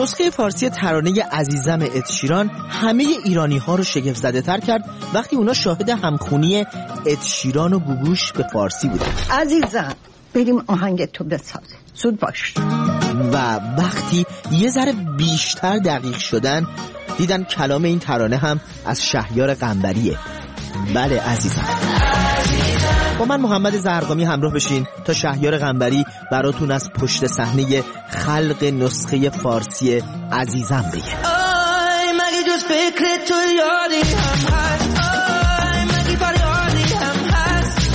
نسخه فارسی ترانه عزیزم اد شیران همه ایرانی ها رو شگفت زده تر کرد وقتی اونا شاهد همخونی اد شیران و گوگوش به فارسی بودن. عزیزم بریم آهنگ تو بساز، زود باش. و وقتی یه ذره بیشتر دقیق شدن دیدن کلام این ترانه هم از شهریار قنبریه. بله عزیزم. با من محمد زرقامی همراه بشین تا شهریار قنبری براتون از پشت صحنه خلق نسخه فارسی عزیزم بگه. آی مگه جز فکر تو یادی هم هست، آی مگه فریادی هم هست،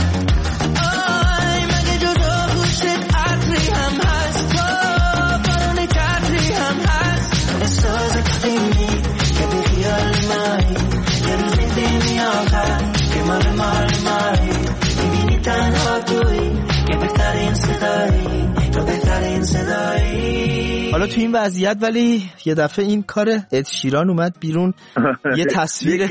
آی مگه جز آغوشت عطری هم هست، بارون چتری هم هست. احساس قدیمی که به خیال مایی یه روز میبینی آخر که مال تنها توی که بهترین صدایی تو بهترین صدایی. حالا تو این وضعیت ولی یه دفعه این کار اد شیران اومد بیرون یه تصویر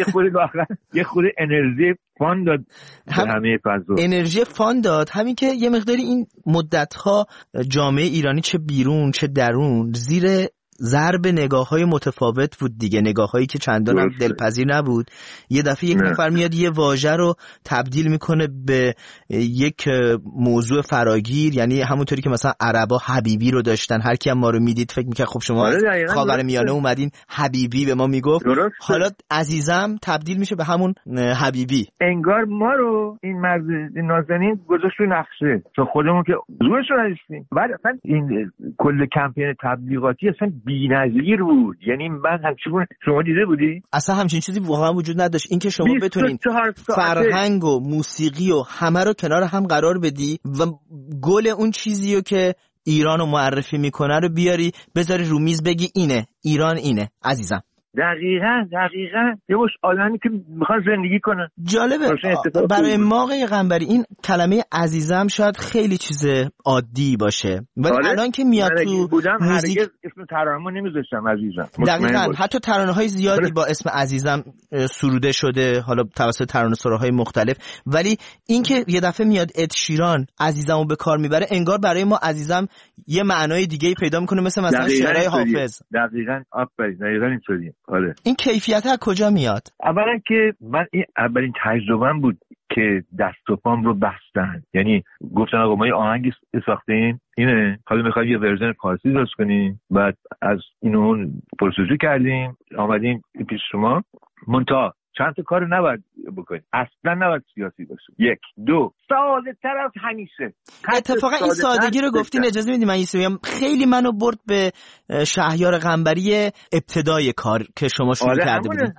یه خورده انرژی فان داد همه فضا، انرژی فان داد. همین که یه مقداری این مدت‌ها جامعه ایرانی چه بیرون چه درون زیر ضرب نگاه‌های متفاوت بود دیگه، نگاه‌هایی که چندان هم دلپذیر نبود. یه دفعه یک نفر میاد یه واژه رو تبدیل میکنه به یک موضوع فراگیر، یعنی همونطوری که مثلا عربا حبیبی رو داشتن، هر کی هم ما رو میدید فکر میکنه خب شما خاورمیانه اومدین حبیبی به ما میگفت، حالا عزیزم تبدیل میشه به همون حبیبی. انگار ما رو این مرد نازنین گذاشت تو نقشه، چون خودمون که زورش رو نداشتیم. بعد اصلا این کل کمپین تبلیغاتی اصلا بی‌نظیر بود. یعنی من همچنین، شما دیده بودی؟ اصلا همچین چیزی واقعا وجود نداشت. این که شما بتونین فرهنگ و موسیقی و همه رو کنار هم قرار بدی و گل اون چیزیو که ایرانو معرفی میکنه رو بیاری بذاری رو میز بگی اینه ایران، اینه عزیزم. دقیقاً یه باش آدمی که میخواد زندگی کنه. جالبه برای ما آقای قنبری این کلمه عزیزم شاید خیلی چیز عادی باشه ولی الان که میاد تو موزیک اسم ترانه‌مو نمیذاشتم عزیزم. دقیقاً حتی ترانه‌های زیادی با اسم عزیزم سروده شده حالا توسط ترانه‌سراهای مختلف، ولی این که یه دفعه میاد اد شیران عزیزمو به کار میبره انگار برای ما عزیزم یه معنای دیگه‌ای پیدا میکنه، مثل شعرهای حافظ. دقیقاً اینطوریه. آره. این کیفیت از کجا میاد؟ اولا که من این اولین تجربه‌ام بود که دست و پام رو بستن، یعنی گفتن آقا ما یه آهنگی ساختیم اینه، حالا می‌خوایم یه ورژن فارسی درست کنیم. بعد از اینو پروسه کردیم آمدیم پیش شما. منتها چند تا کار نباید بکنید، اصلا نباید سیاسی باشه. 1 2 ساده تر از همیشه. اتفاقا این سادگی رو گفتین اجازه میدید من یه چیزی بگم، خیلی منو برد به شهریار قنبری ابتدای کار که شما شروع کرده بودید.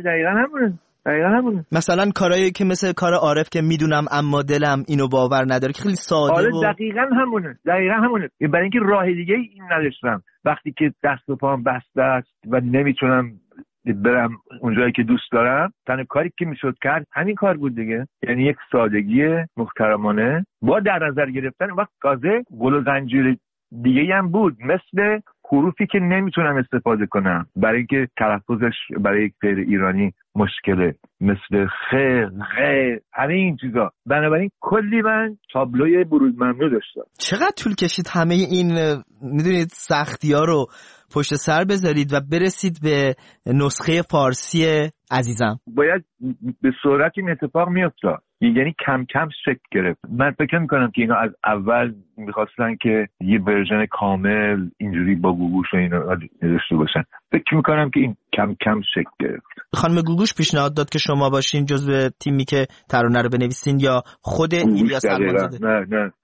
دقیقاً همونه. مثلا کارهایی که مثل کار عارف که میدونم اما دلم اینو باور نداره که خیلی ساده دقیقاً همونه. برای اینکه راه دیگه این نداشتم وقتی که دست و پام بسته است و نمیتونم برم اونجایی که دوست دارم. تنها کاری که میشد کرد همین کار بود دیگه، یعنی یک سادگی محترمانه با در نظر گرفتن وقت گازه گل و زنجیر دیگه هم بود، مثل حروفی که نمیتونم استفاده کنم برای اینکه تلفظش برای یک غیر ایرانی مشکله، مثل خ همه این چیزا. بنابراین کلی من تابلوی بروز ممنوع داشتم. چقدر طول کشید همه این میدونید سختی ها رو پشت سر بذارید و برسید به نسخه فارسی عزیزم؟ باید به سرعت این اتفاق میافتاد، یعنی کم کم شکل گرفت. من فکر میکنم که اینا از اول میخواستن که یه ورژن کامل اینجوری با گوگوش و اینا داشته باشن. فکر میکنم که این کم کم شکل گرفت. خانم گوگوش پیشنهاد داد که شما باشین جزو تیمی که ترانه رو بنویسین یا خود ایلیاس سلمانزاده؟ نه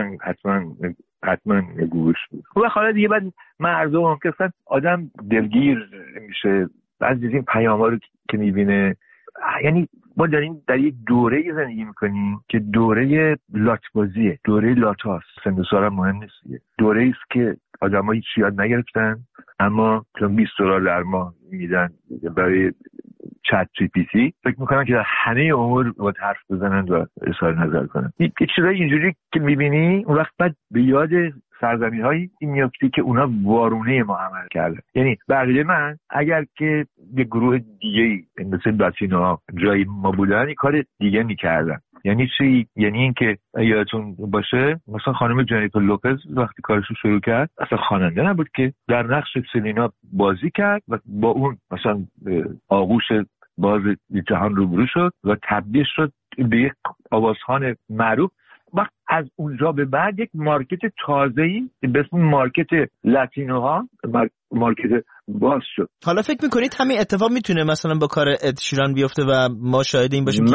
حتما گوگوش بود. خب حالا دیگه بعد مردم هم که آدم دلگیر میشه از این پیام‌ها رو که میبینه. یعنی ما داریم در یک دوره زندگی میکنیم که دوره لاتبازیه، دوره لاتاست. سن و سال مهم نیست، دوره است که آدم‌ها هیچ یاد نگرفتن اما چون $20 در ماه میدن برای چت جی پی تی فکر میکنن که همه امور باید حرف بزنن و اظهار نظر کنن. یه چیزای اینجوری که میبینی اون وقت بعد به یاد سرزمین‌هایی میافتی که اونا وارونه ما عمل کردن. یعنی بقیه من اگر که یه گروه دیگه مثل لاتینوها جای ما بودن این کار دیگه میکردن. یعنی چی؟ یعنی اینکه یادتون باشه مثلا خانم جنیفر لوپز وقتی کارشو شروع کرد اصلا خواننده نبود که در نقش سلینا بازی کرد و با اون مثلا آغوش باز جهان روبرو شد و تبدیل شد به یک آوازخوان معروف. وقت از اونجا به بعد یک مارکت تازه‌ای به اسم مارکت لاتینوها مارکت باز شد. حالا فکر میکنید همین اتفاق میتونه مثلا با کار اد شیران بیفته و ما شاهد این باشیم که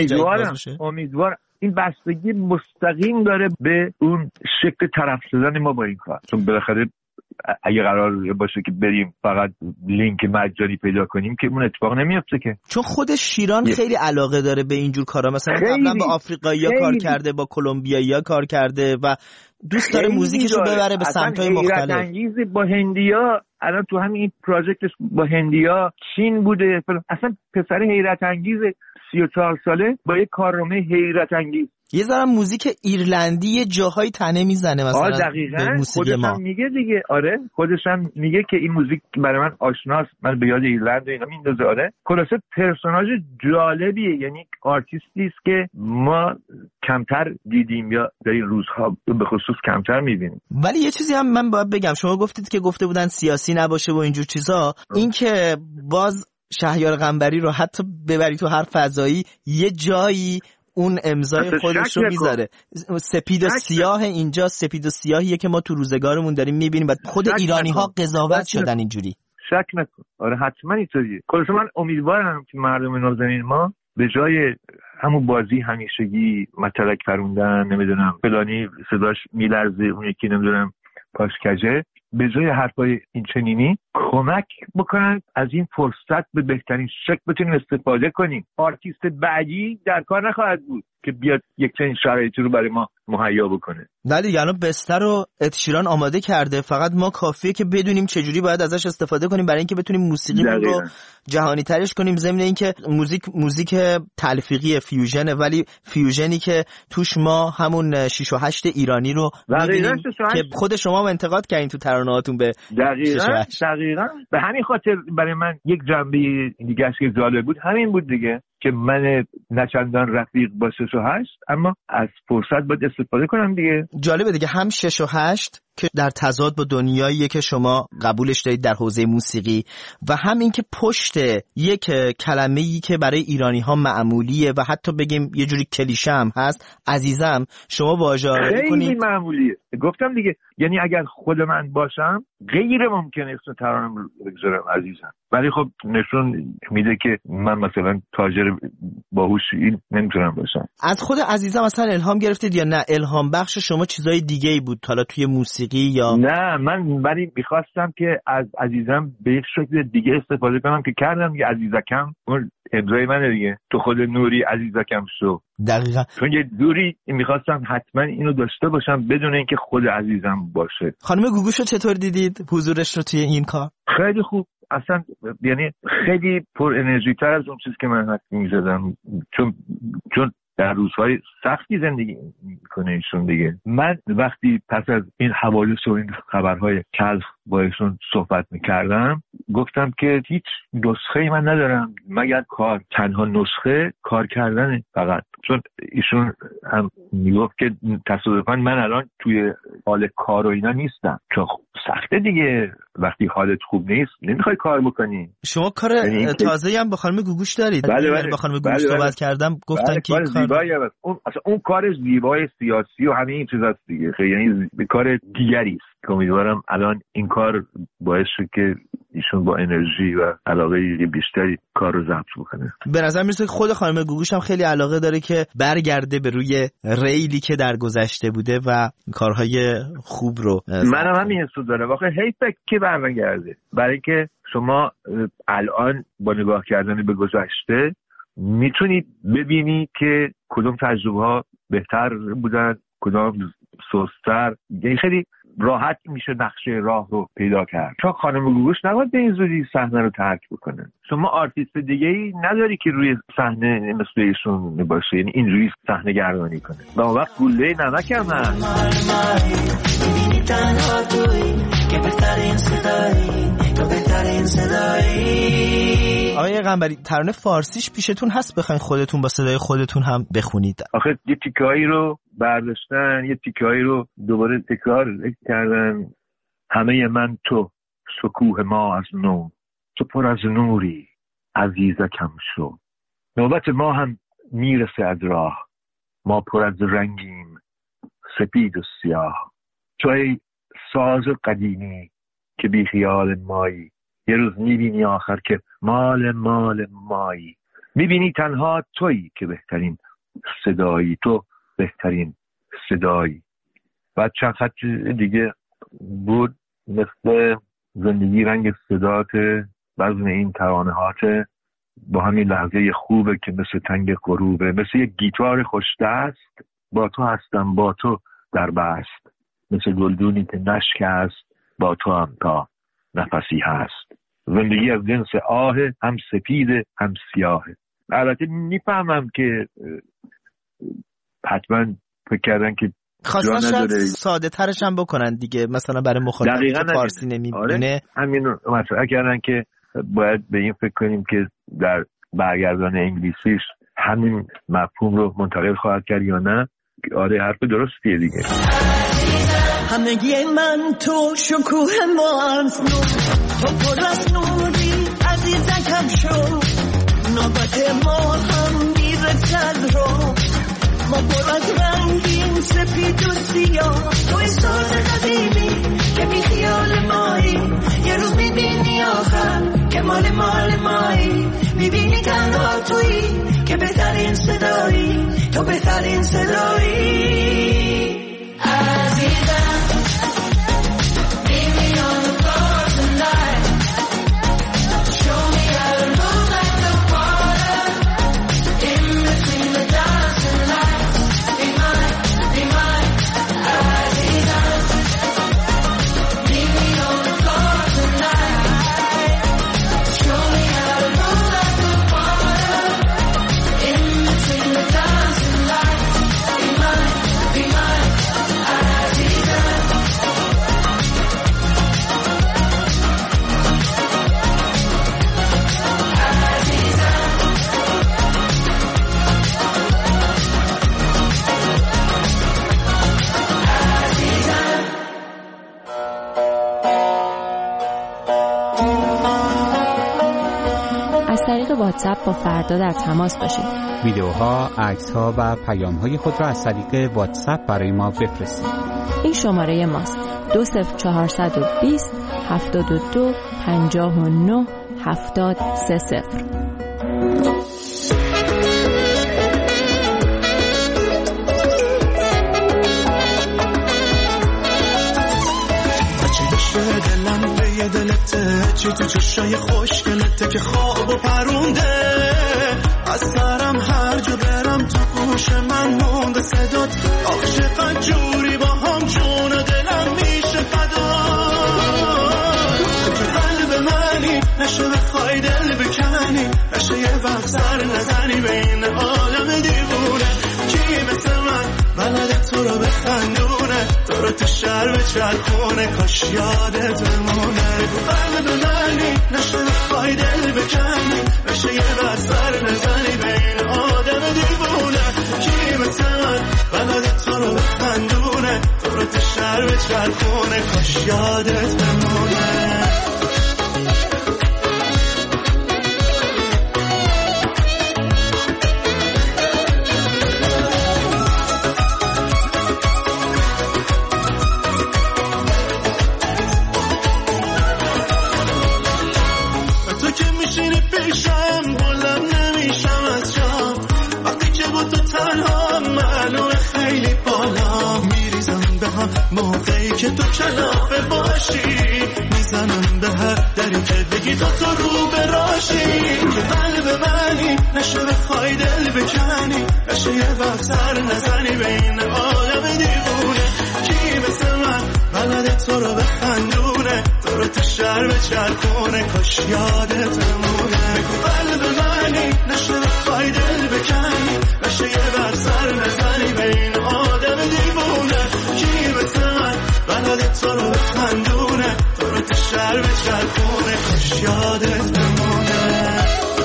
امیدوارم این بستگی مستقیم داره به اون شکل طرف شدن ما با این کار، چون بالاخره اگه قرار باشه که بریم فقط لینک مجانی پیدا کنیم که اون اتفاق نمیفته که. چون خود شیران خیلی علاقه داره به اینجور کارا، مثلا قبلا با آفریقایی‌ها کار کرده، با کلمبیایی‌ها کار کرده و دوست داره موزیکش رو ببره به سمت‌های مختلف. حیرت انگیز با هندیا الان تو همین پروژکتش با هندیا چین بوده، اصلا پسر حیرت انگیز 34 ساله با یک کارنامه حیرت انگیز. یه ذره موزیک ایرلندی جاهای تنه میزنه مثلا دقیقاً خودش هم میگه دیگه. آره خودش هم میگه که این موزیک برای من آشناست، من به یاد ایرلند و اینا میندازه. آره خلاصه پرسوناژ جالبیه، یعنی آرتیستی است که ما کمتر دیدیم یا در این روزها به خصوص کمتر میبینیم. ولی یه چیزی هم من باید بگم، شما گفتید که گفته بودن سیاسی نباشه و اینجور چیزا، این که باز شهریار قنبری رو حتی ببری تو هر فضایی یه جایی اون امضای خودش رو میذاره. سپید و سیاه اینجا، سپید و سیاهیه که ما تو روزگارمون داریم میبینیم و خود ایرانی ها قضاوت شدن اینجوری. شک نکن. آره حتما اینطوریه. خلاص من امیدوارم که مردم نازنین ما به جای همون بازی همیشگی متلک پروندن، نمیدونم فلانی صداش میلرزه اون یکی نمیدونم پاشکجه، به جای حرفای این چنینی کمک بکنن از این فرصت به بهترین شکل بتونیم استفاده کنیم. آرتیست بعدی در کار نخواهد بود که بیاد یک چنین شرایطی رو برای ما مهیا بکنه. نه دیگه الان بستر رو اد شیران آماده کرده، فقط ما کافیه که بدونیم چجوری باید ازش استفاده کنیم برای اینکه بتونیم موسیقیمون رو جهانی ترش کنیم. ضمن اینکه موزیک تلفیقی فیوژنه، ولی فیوژنی که توش ما همون 6 و 8 ایرانی رو می‌بینیم که خود شما هم انتقاد کردین تو ترانه‌هاتون به دقیقاً به همین خاطر برای من یک جنبه دیگه که جالب بود همین بود دیگه، که من نچندان رفیق با 6 و 8 اما از فرصت باید استفاده کنم دیگه. جالبه دیگه، هم 6 و 8 که در تضاد با دنیاییه که شما قبولش دارید در حوزه موسیقی و هم این که پشت یک کلمه‌ای که برای ایرانی‌ها معمولیه و حتی بگیم یه جوری کلیشه هم هست، عزیزم، شما واژه‌آوری کنید. خیلی معمولیه. گفتم دیگه، یعنی اگر خود من باشم غیر ممکنه اسم ترانه‌ام رو بگذارم عزیزم، ولی خب نشون میده که من مثلا تاجر باهوشی نمیتونم باشم. از خود عزیزم مثلا الهام گرفتید یا نه الهام بخش شما چیزای دیگه‌ای بود حالا توی موسیقی یا نه؟ من ولی می‌خواستم که از عزیزم به یک شکل دیگه استفاده کنم که کردم دیگه. عزیزکم اون امضای منه دیگه، تو خود نوری عزیزکم شو. دقیقاً. چون یه دوری می‌خواستم حتما اینو داشته باشم بدون اینکه خود عزیزم باشه. خانم گوگوشو چطور دیدید حضورش رو توی این کار؟ خیلی خوب، اصلا یعنی خیلی پر انرژی تر از اون چیزی که من حد می‌زدم، چون در روزهای سختی زندگی میکنه ایشون دیگه. من وقتی پس از این حوادث و این خبرهای تلخ با ایشون صحبت میکردم گفتم که هیچ نسخه‌ای من ندارم مگر کار، تنها نسخه کار کردنه فقط. چون ایشون هم میگفت که تصادفاً من الان توی حال کار و اینا نیستم، چون سخته دیگه، وقتی حالت خوب نیست نمیخوای کار بکنی. شما کار تازه‌ای هم با خانم گوگوش دارید؟ بله. با خانم گوگوش صحبت کردم گفتن که کار زیبایی هست. اون کار زیبای سیاسی و همه این چیزاست دیگه، یعنی کار دیگری است که امیدوارم الان این کار باعث شد که ایشون با انرژی و علاقه بیشتری کار رو ضبط بکنه. به نظر میاد که خود خانم گوگوش هم خیلی علاقه داره که برگرده به روی ریلی که در گذشته بوده و کارهای خوب رو. منم همین حسو دارم. واقعا حیفه که برگرده، برای که شما الان با نگاه کردن به گذشته میتونید ببینی که کدوم تجربه ها بهتر بودن، کدام سست‌تر. یعنی خیلی راحت میشه نقشه راه رو پیدا کرد. چون خانم گوگوش نباید به این زودی صحنه رو ترک بکنه. شما آرتیست دیگه‌ای نداری که روی صحنه مثل ایشون باشه، یعنی اینجوری صحنه گردانی کنه. و اون وقت گوله نمک هم هست. آقای قنبری ترانه فارسیش پیشتون هست بخواین خودتون با صدای خودتون هم بخونید؟ آخه یه تیکه‌ای رو برداشتن، یه تیکه‌ای رو دوباره تکرار کردن. همه من تو، شکوه ما از نو، تو پر از نوری عزیزکم شو. نوبت ما هم میرسه از راه، ما پر از رنگیم سپید و سیاه. تو ای ساز قدیمی که بی خیال مایی، یه روز میبینی آخر که مال مایی. میبینی تنها تویی که بهترین صدایی، تو بهترین صدایی. بعد چند خط دیگه بود مثل زندگی رنگ صدات وزن این ترانه هات، با همین لحظه خوبه که مثل تنگ غروبه، مثل یک گیتار خوشدست. با تو هستم با تو در بست، مثل گلدونی که نشکست، با تو هم تا نفسی هست. زندگی از جنس آه، هم سپیده هم سیاهه. البته میفهمم که حتما فکر کردن که خواستن شاید ساده ترش هم بکنن دیگه، مثلا برای مخاطبی که فارسی نمیبینه. آره، همین مطرح کردن که باید به این فکر کنیم که در برگردان انگلیسیش همین مفهوم رو منتقل خواهد کرد یا نه. آره، حرف درستیه دیگه. همگی من تو، شکوه ما از نو، تو پر از نوری عزیزکم شو. نوبت ما هم میرسد رو، ما پر از رنگیم سپید و سیاه. توی ساز قدیمی که بی خیال مایی، یه روز میبینی آخر که مال مایی. میبینی تنها تویی که بهترین صدایی، تو بهترین صدایی. عزیزم واتساپ با فردا در تماس باشید. ویدیوها، عکس‌ها و پیام‌های خود را از طریق واتساپ برای ما بفرستید. این شماره ماست: 20420 72 59 7030. دلته چی تو چشای خوشگلته که خواب و پرونده، از سرم هر جا برم تو گوش من مونده صدات. عاشقم جوری با هم جون و دلم میشه فدا. تو قلب منی نشه بخوای دل بکنی، نشه یه وقت سر نزنی بین عالم دیوونه. کی مثل من بلده تو رو بخندونه، تو رو تو شهر بچرخونه، کاش یادت بمونه. قلب منی نشه بخوای دل بکنی، نشه یه وقت سر نزنی بین آدم دیوونه. کی مثل من بلده تو رو بخندونه، تو رو تو شهر بچرخونه، کاش یادت بمونه. موقعی که تو کلافه باشی، میزنم به هر دری که بگی تو رو براشی. که قلب منی نشه بخوای دل بکنی، نشه یه وقت سر نزنی بین عالم دیوونه. کی مثل من بلده تو رو بخندونه، تو رو تو شهر بچرخونه، کاش یادت بمونه. قلب منی نشه بخوای دل بکنی، نشه یه وقت سر نزنی بین آدم دیوونه. کی مثل من بلده تو رو بخندونه، تو رو تو شهر بچرخونه، کاش یادت بمونه.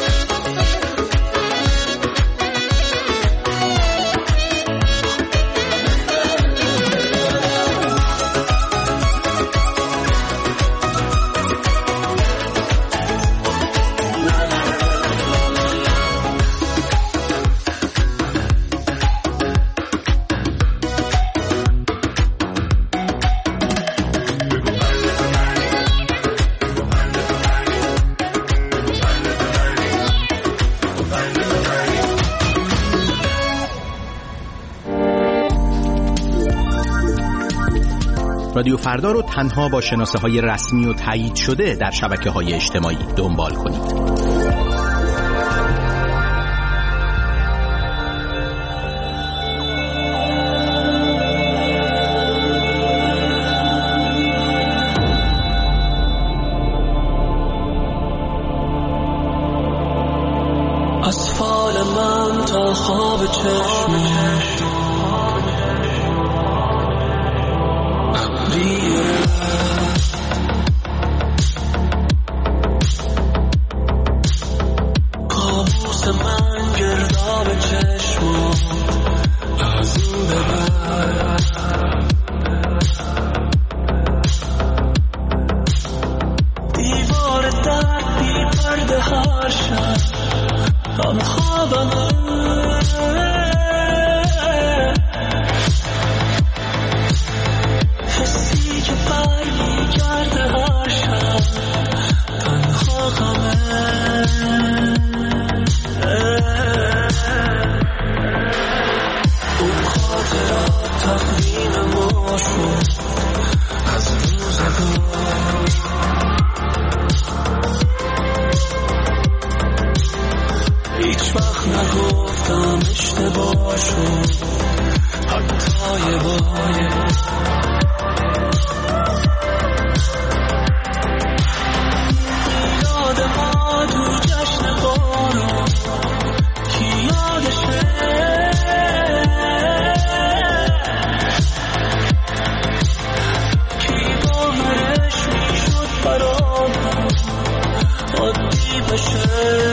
رادیو فردا رو تنها با شناسه‌های رسمی و تایید شده در شبکه‌های اجتماعی دنبال کنید. از فال من تا خواب چشمش کابوس من گرداب چشم از این ببر دیوار درد بی پرده هر شب آن خوابمه حسی که پایی کرده هر شب تنها غمه اون خاطرات تقویم ما شد از روزگار هیچ وقت نگفتم اشتباه شد حتی یه بار یاد ما تو جشن بارون کی یادشه کی باورش میشد برام عادی بشه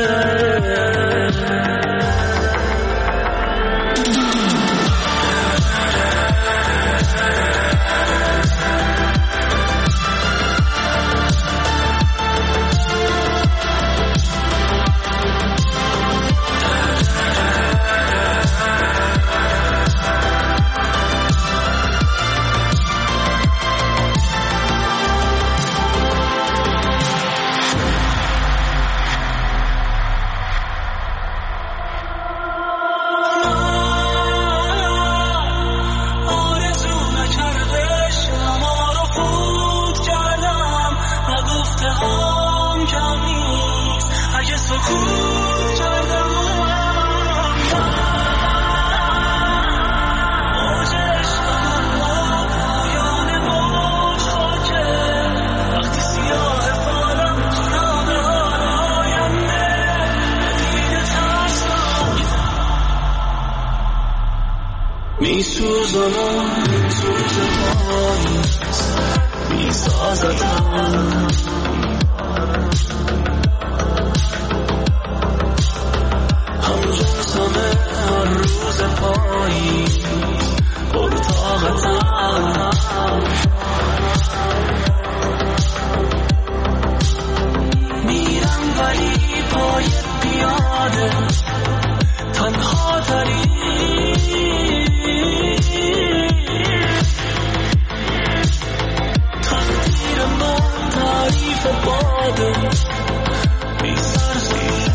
میسوزانم این سوز پاییز میسازدم همجنسمه هر روز پاییز پرطاقتم میرم ولی پای پیاده تنها تری تقدیر من تعریف باده بی سرزی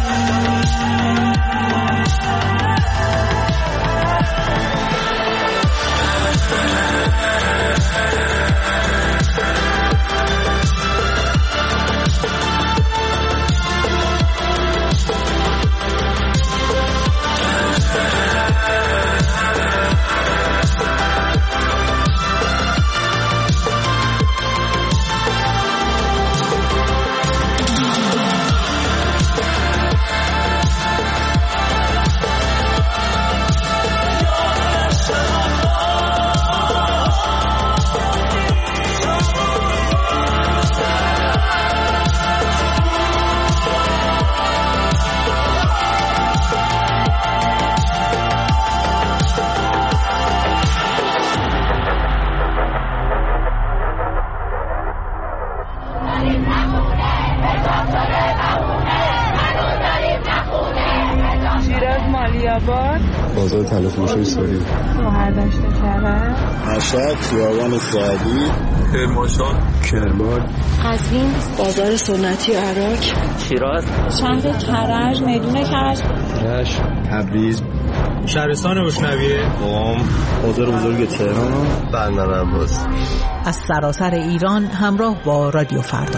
بازار تلفروشی سوری مهردشت کرد مشهد خیابان سعدی کرمانشاه کرمان قزوین بازار سنتی عراق شیراز شهر کرج میدون کرج رشت تبریز شهرستان روشنویه، بازار بزرگ تهران، بندر عباس. از سراسر ایران همراه با رادیو فردا.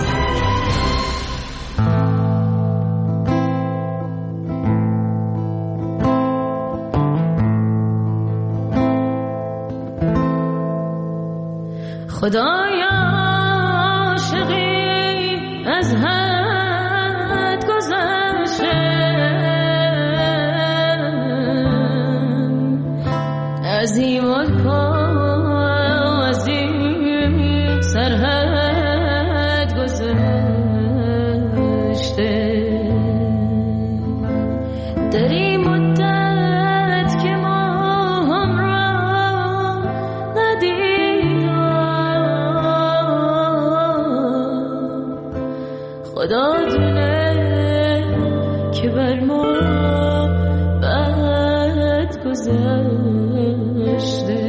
خدایا عاشقی از حد گذشته، از این ملک و از این سرحد گذشته. در این مدت که ما هم را ندیدیم، خدا دونه که بر ما بد گذشته.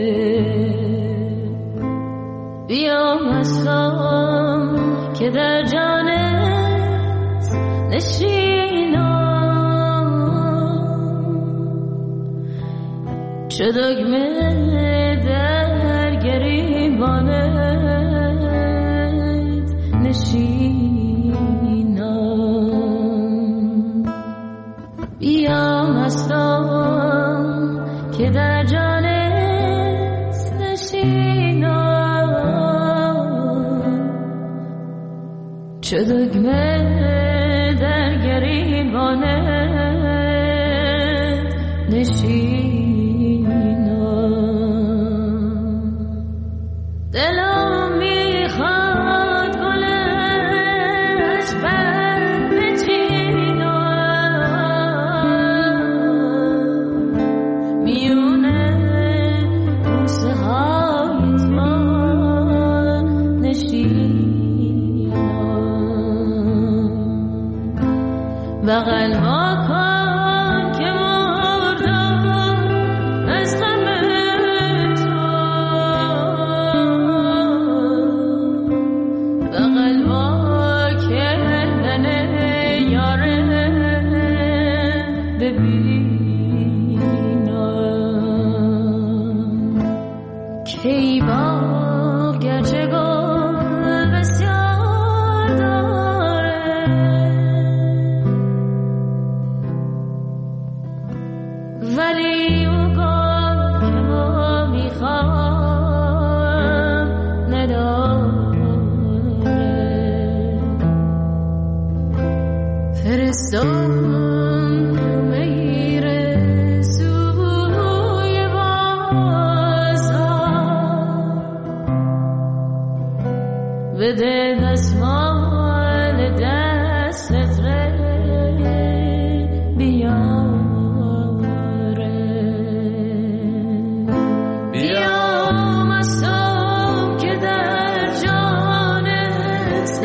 بیا مستم که در جانت نشینم، چه دگمه در گریبانت نشینم. بیا مستم که در جانت نشینم، چه دگمه در گریبانت نشینم. دلم میخواد گلش بر بچینم، میونه بوسه های تو نشینم. بغل ها کن که مردم از غم تو، بغل ها کردن یاره ببینم. کی باغ گرچه گل بسیار داره، ولی اون گل که ما میخوام نداره. فرستم میره سوی بازار، بده دستمال دستت بیاره. بیا مستم که در جانت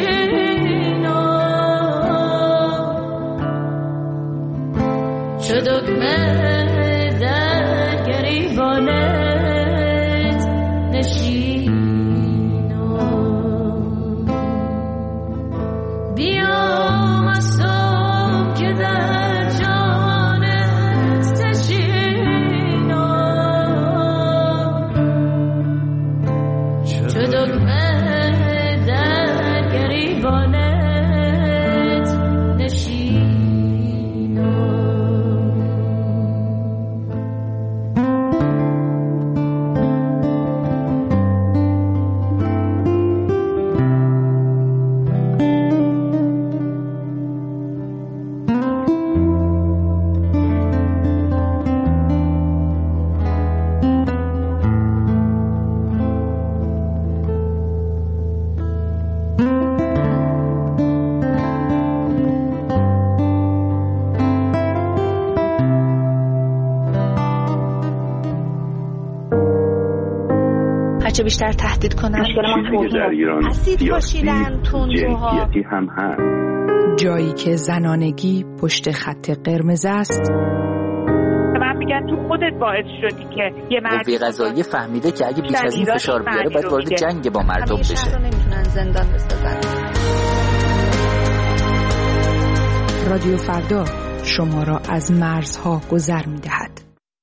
نشینم، چه دگمه در گریبانت نشینم. بیا مستم که در جانت نشینم، چه دگمه در گریبانت نشینم. هرچه بیشتر تهدید کنن اسید پاشیدن تندروها هم هست. جایی که زنانگی پشت خط قرمز است. من میگن تو خودت باعث شدی که یه مرد قوه قضاییه فهمیده که اگه بیش از این فشار بیاره باید وارد جنگ با مردم بشه. نمیتونن زندان بسازن. رادیو فردا شما را از مرزها گذر می‌دهد.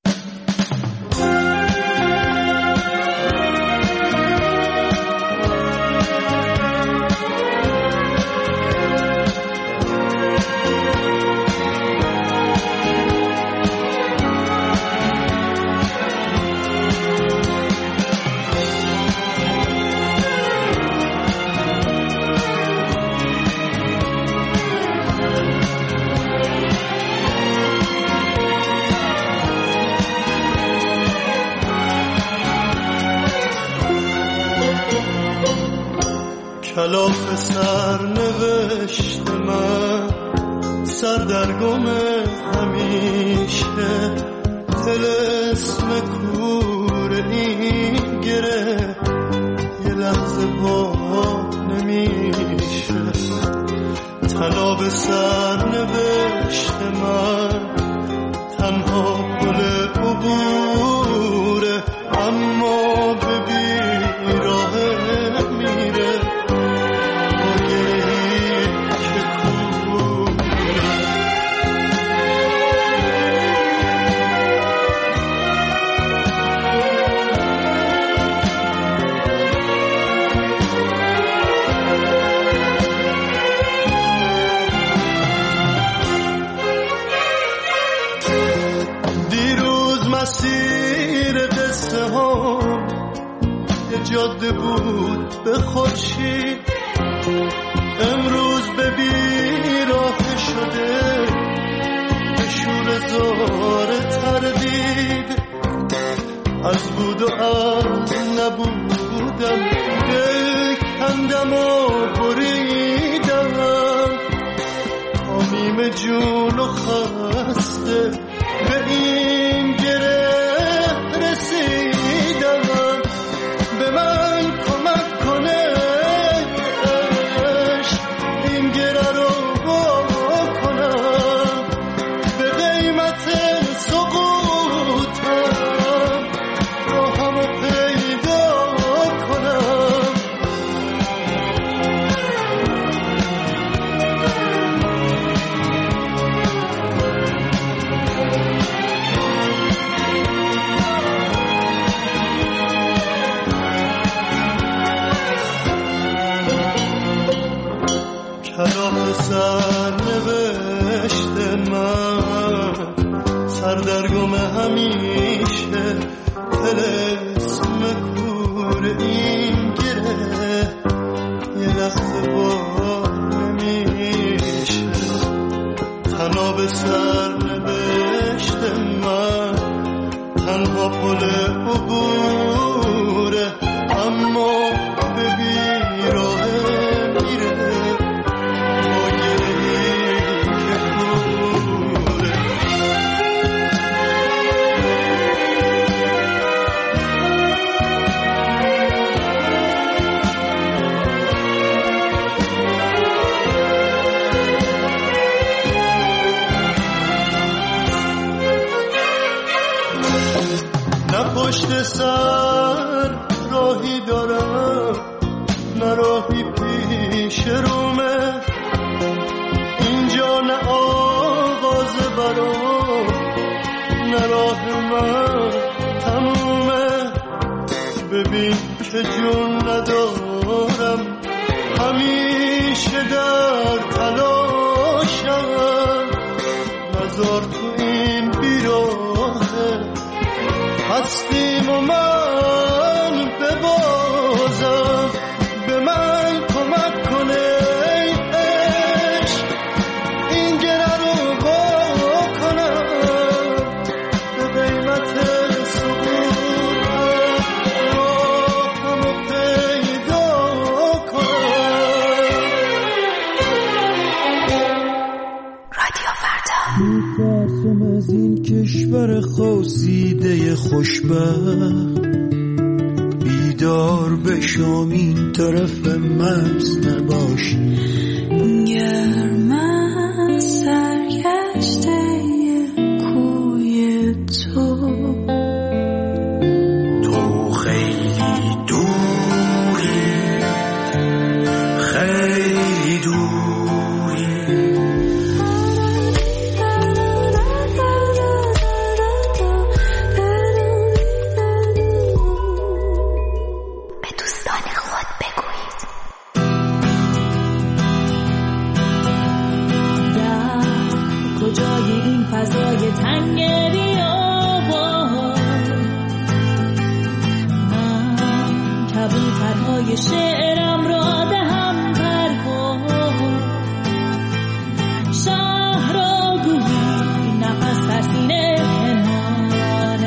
کلاف سرنوشت من سردرگم همیشه طلسم کور این گره یه لحظه با نمیشه تناب سرنوشت من تنها پل عبوره اما به بیراه میره مسیر قصه ها یه جاده بود به خورشید امروز به بیراه شده به شور زار تردید از بود و از نبودم دل کندم و بریدم کامیم جون و خسته به این گره رسیدم به من کمک کنه این گره رو کنم به قیمت سقوطم راهمو پیدا کنم کلاف سرنوشت من سردرگم همیشه طلسم کور این گره یه لحظه با نمیشه تناب سرنوشت من تنها پل عبوره اما به بیراه میره پشت سر راهی دارم نه راهی پیش رومه اینجا نه آغاز برام نه راه من تمومه ببین که جون ندارم همیشه در تلاشم نزار تو این بیراهه هستیم و من ببازم به من کمک کنه عشق این گره رو با کنم به قیمت سقوطم راهمو پیدا کنم. رادیو فردا میترسم از این کشور خواسیده خوشبخت بیدار بشم این طرف مرز نباش گرم سرگشته کوی تو خیلی دوری خیلی دوری پرهای شعرم را دهم پرواز شهر را گویی نفس در سینه پنهان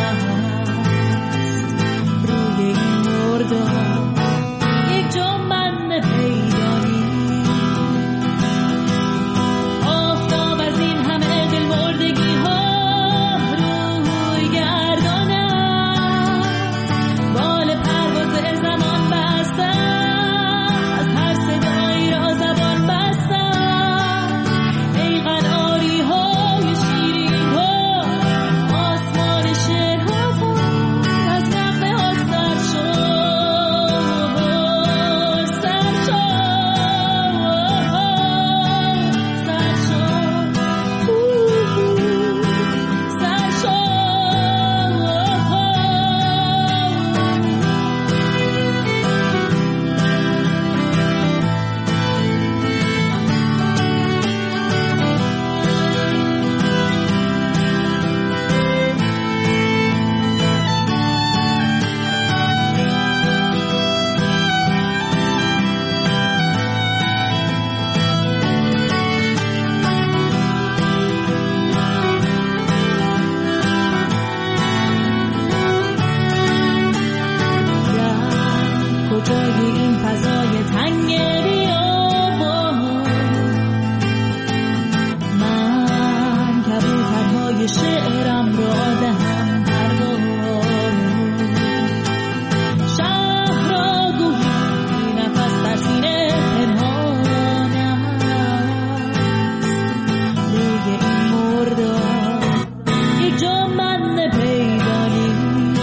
است روی این مردار یک جنبند پیدا نیست آفتاب از این همه دل مردگی ها روی گردان است بال پرواز زمان بسته از هر صدایی را زبان بسته ای قناری های شیرین ها آسمان شعرها پر از نغمه ها سر شد سر کجای این فضای تنگ بیابان من کبوترهای شعرم را دهم پرواز شهر را گویی نفس در سینه پنهان است روی این مردار یک جنبند پیدا نیست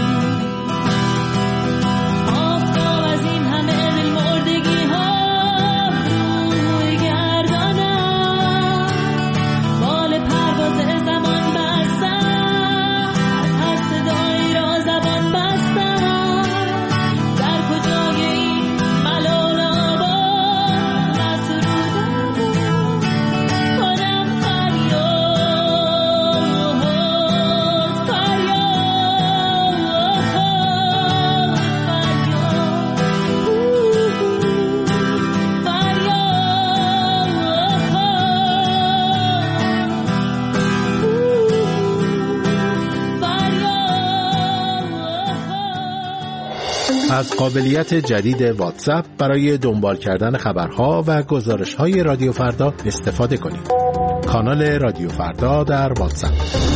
از قابلیت جدید واتساپ برای دنبال کردن خبرها و گزارش‌های رادیو فردا استفاده کنید. کانال رادیو فردا در واتساپ.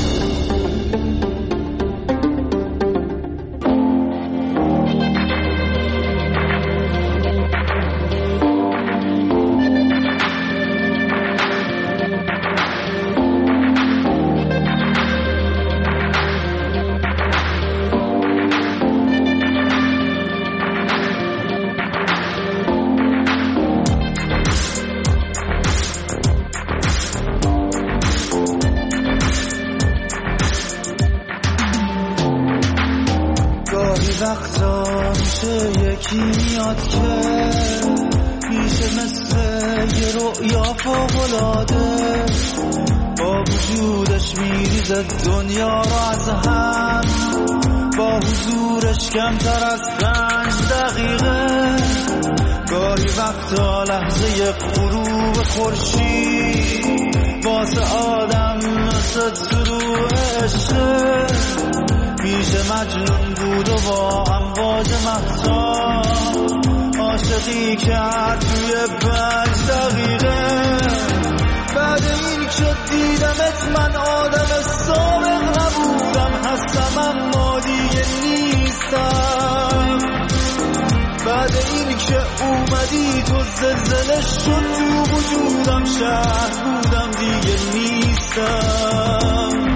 وقتا میشه یکی میاد که میشه مثل یه رؤیا فوق‌العاده با وجودش میریزه دنیا رو از هم با حضورش کمتر از 5 دقیقه گاهی وقتا لحظه غروب خورشید واسه آدم مثل طلوع عشق میشه مجنون بود و با امواج مهتاب عاشقی کرد توی 5 دقیقه بعد این که دیدمت من آدم سابق نبودم هستم اما دیگه نیستم بعد این که اومدی تو زلزله شد تو وجودم شهر بودم دیگه نیستم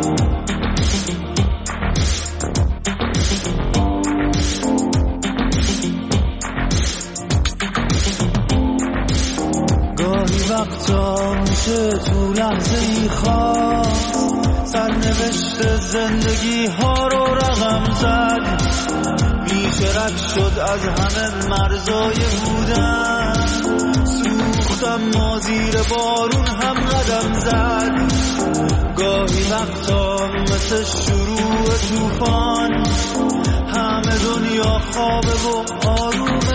وقتا میشه تو لحظه ای خواست سرنوشت زندگی ها رو رقم زد میشه رد شد از همه مرزای بودن سوختم ما زیر بارون هم قدم زد گاهی وقتا مثل شروع طوفان همه دنیا خوابه و آروم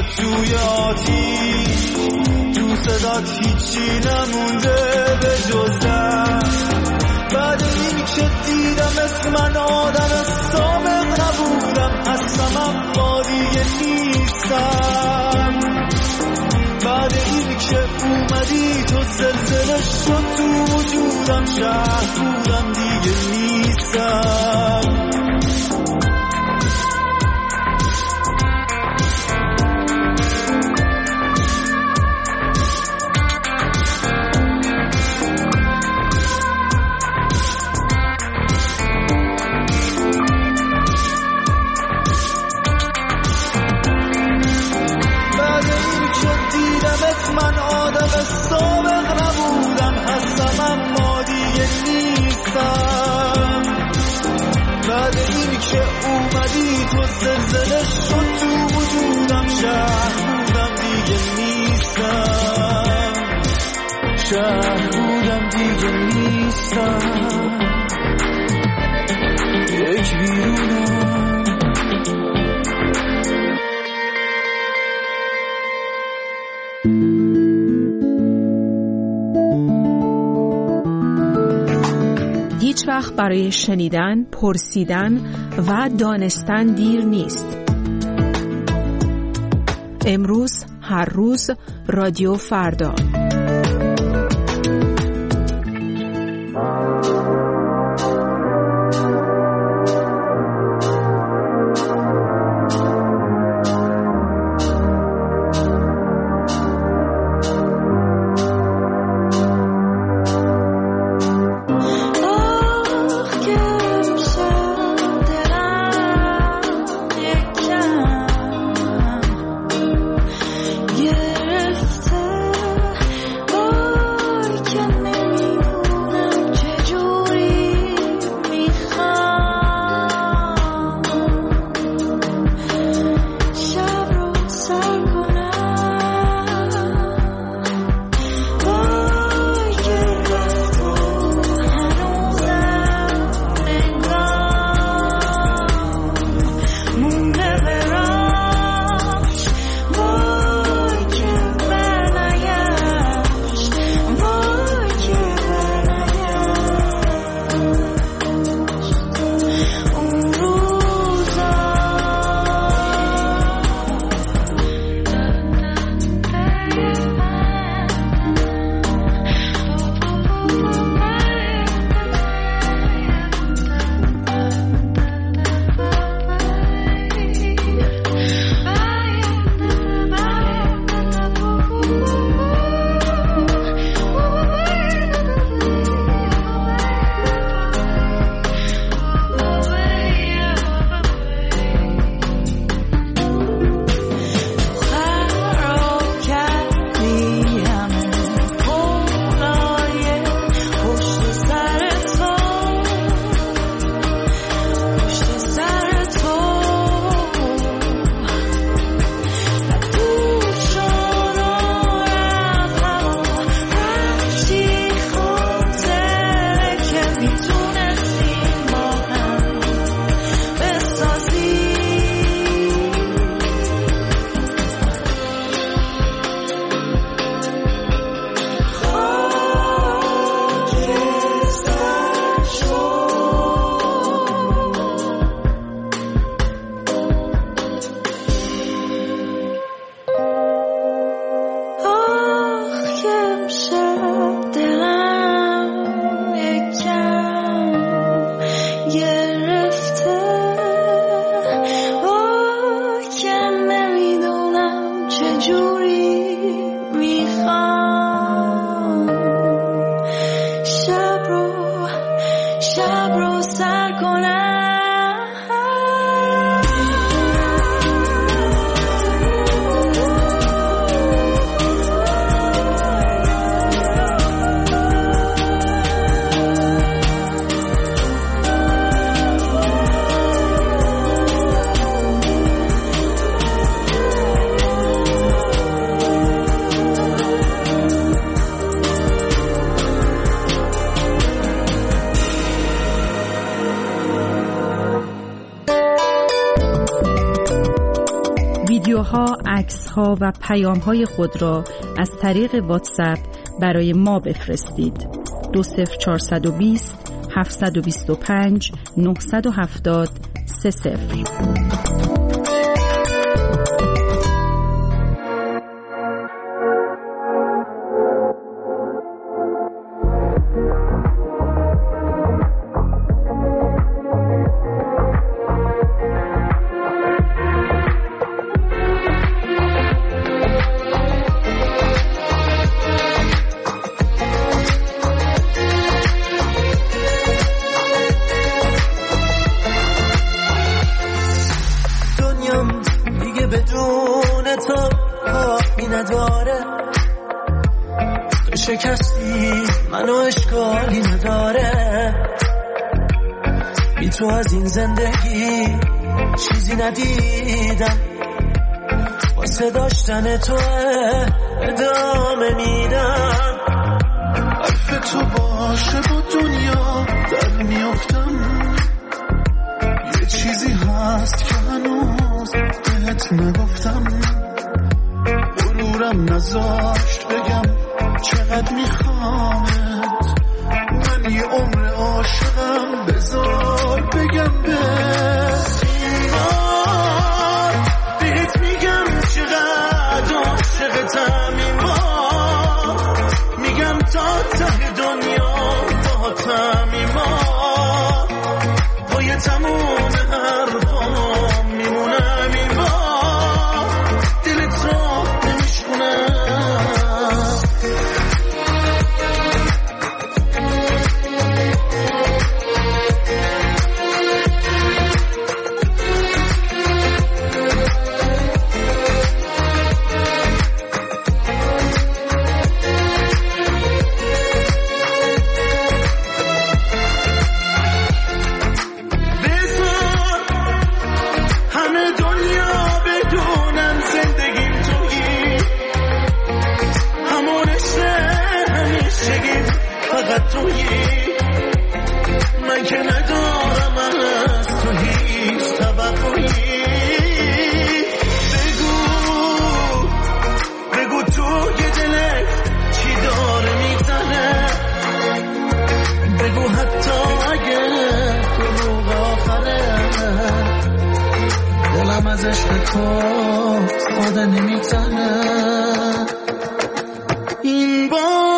توی آتیش تو صدات هیچی نمونده به جز بعد این که دیدم اسم من آدم سابق نبودم هستم اما دیگه نیستم بعد این که اومدی تو زلزله شد تو وجودم شهر بودم دیگه نیستم من آدم سابق نبودم هستم اما دیگه نیستم بعد این که اومدی تو زلزله شد تو وجودم شهر بودم دیگه نیستم شهر بودم دیگه نیستم یک بیرونم هیچ وقت برای شنیدن، پرسیدن و دانستن دیر نیست. امروز، هر روز، رادیو فردا. ها، عکس ها و پیام های خود را از طریق واتساپ برای ما بفرستید. 20420 725 970 30. شکستی منو اشکالی نداره، بی تو از این زندگی چیزی ندیدم، واسه داشتن تو ادامه میدم. حرف تو باشه با دنیا در میافتم، یه چیزی هست که هنوز بهت نگفتم، غرورم نذاشت بگم چقدر میخوامت، من یه عمر عاشقم، بذار بگم بهت میگم چقدر عاشقتم، ایمان میگم تا ته دنیا باهاتم، ایمان پای تموم حرفام میمونم، ایمان دلت رو نمیشکنم. من که ندارم از تو هیچ توقعی، بگو تو که دلت چی داره میزنه، بگو حتی اگه دروغ آخره، دلم از عشق تو ساده نمیزنه. این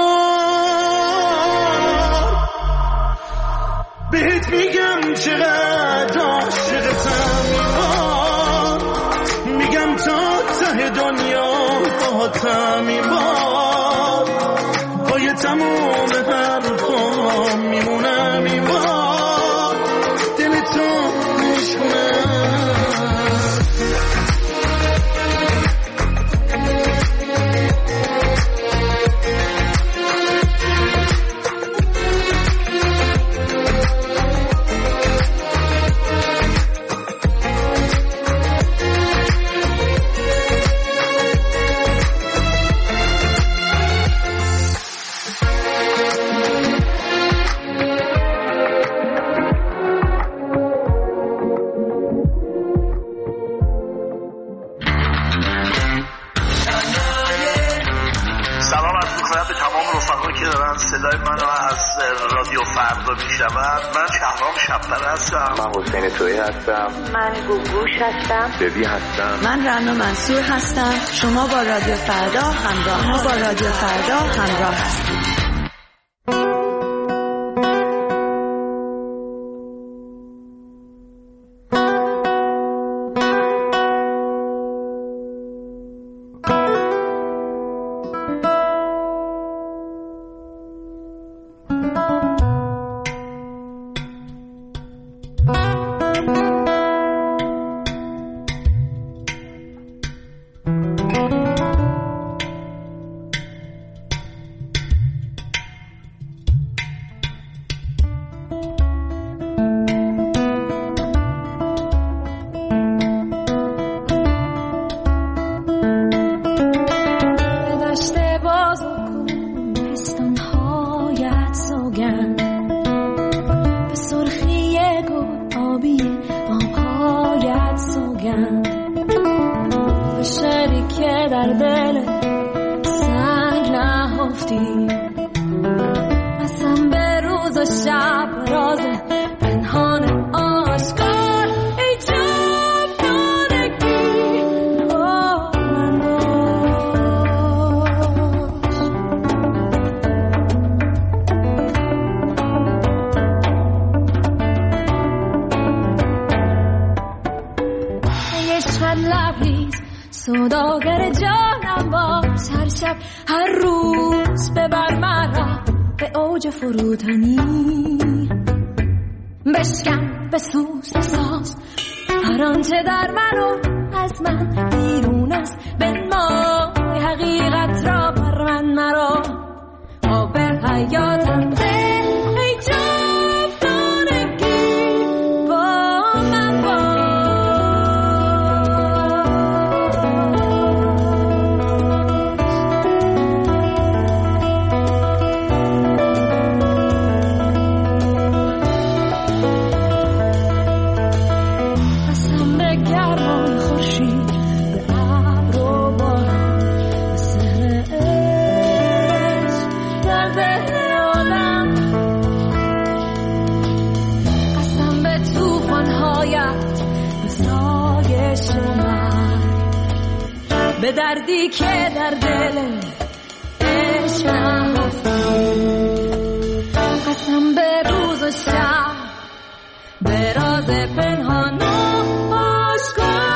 بهت میگم چقدر عاشقتم، ایمان میگم تا ته دنیا باهاتم، ایمان پای تموم حرفام میمونم، ایمان دلتو میشونم. صدای منو از رادیو فردا میشنوند. من شهرام شب‌پره هستم. من حسین تویی هستم. من گوگوش هستم. ببی هستم. من رنا منصور هستم. شما با رادیو فردا همراه هستید. شب راز پنهان آشکار ای جاودانگی با من باش. ای شب لبریز سوداگر جانم باز، هر شب هر روز ببر مرا به اوج فروتنی، بشکن بسوز بساز هر آنچه در من و از من بیرون است، بنمای حقیقت را بر من مرا، آب حیاتم ده ای جاودانگی با من باش. به دردی که در دل عشق نهفتی، قسم به روز و شب به راز پنهان و آشکار.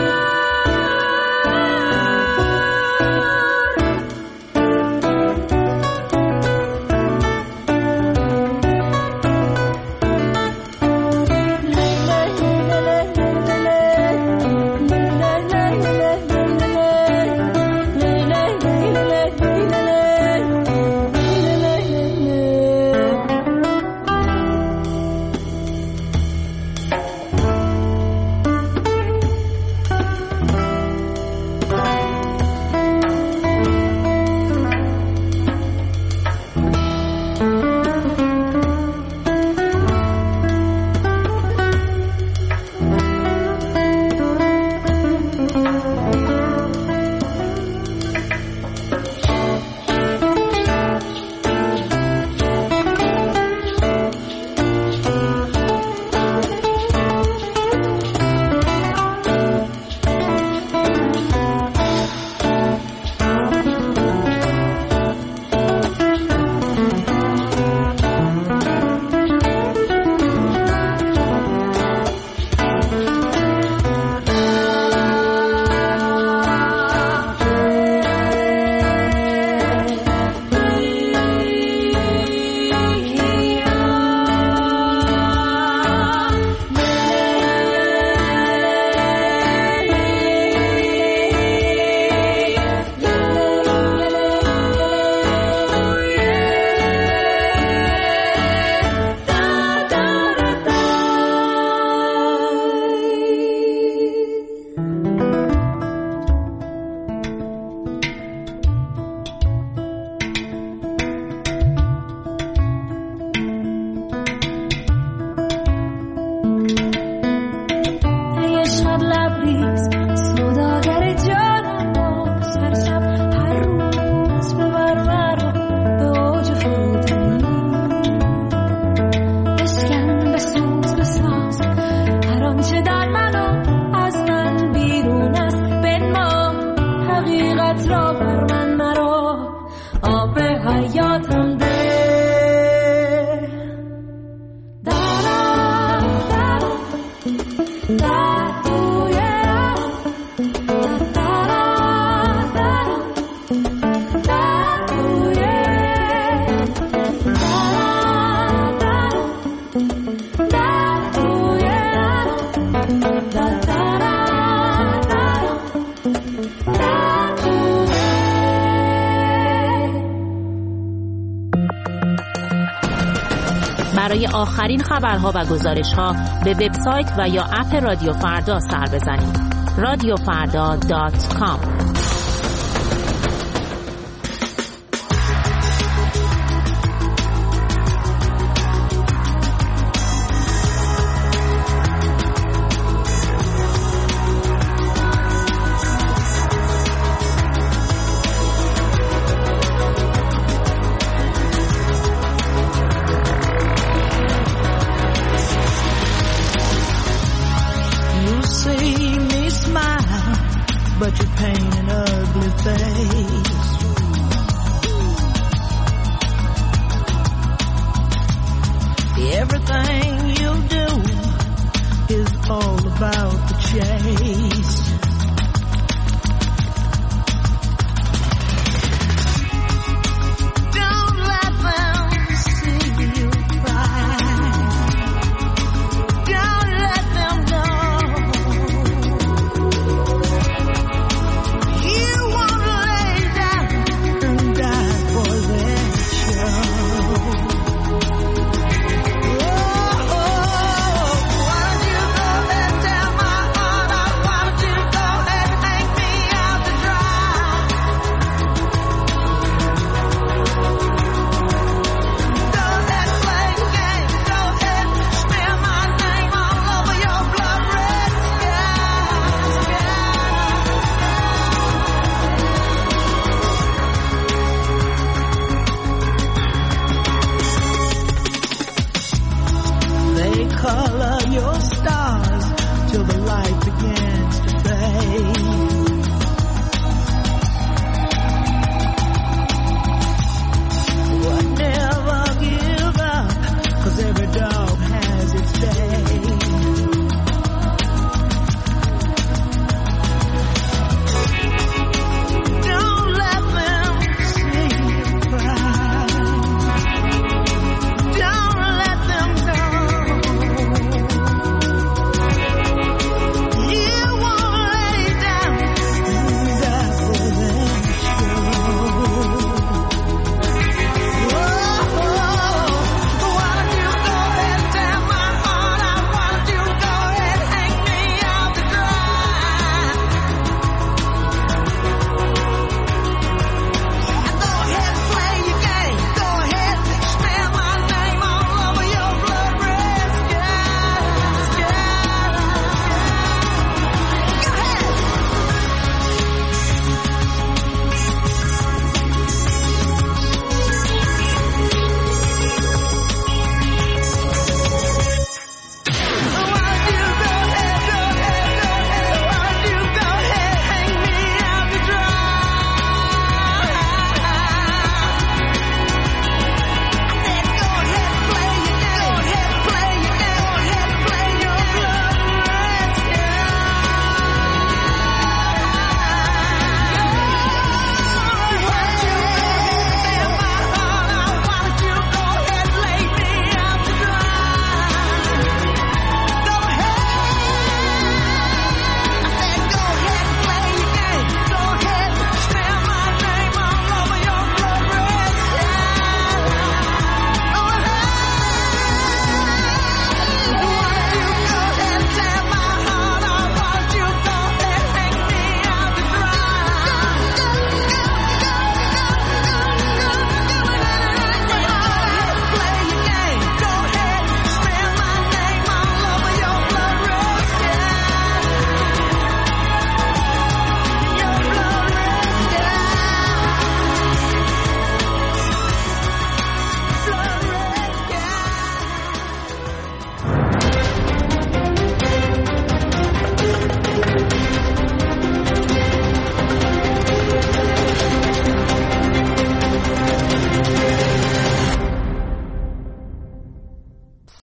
برای آخرین خبرها و گزارش‌ها به وبسایت و یا اپ رادیو فردا سر بزنید. radiofarda.com but you paint an ugly face. Everything you do is all about the chase.